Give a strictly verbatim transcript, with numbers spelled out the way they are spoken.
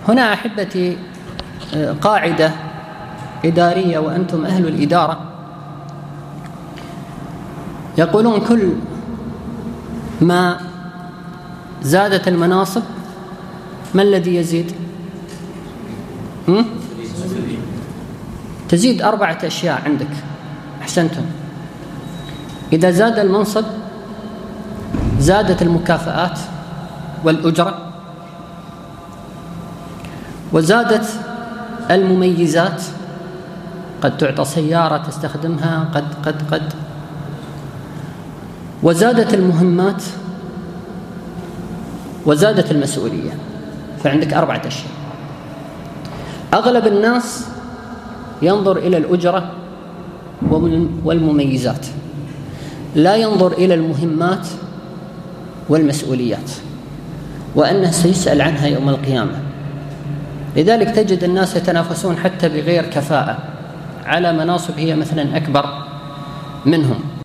هنا أحبتي قاعدة إدارية وأنتم أهل الإدارة، يقولون كل ما زادت المناصب ما الذي يزيد؟ هم؟ تزيد أربعة أشياء عندك. أحسنتم. إذا زاد المنصب زادت المكافآت والأجرة، وزادت المميزات، قد تعطى سيارة تستخدمها، قد قد قد وزادت المهمات، وزادت المسؤولية. فعندك أربعة أشياء. أغلب الناس ينظر إلى الأجرة والمميزات، لا ينظر إلى المهمات والمسؤوليات، وأنه سيسأل عنها يوم القيامة. لذلك تجد الناس يتنافسون حتى بغير كفاءة على مناصب هي مثلا أكبر منهم.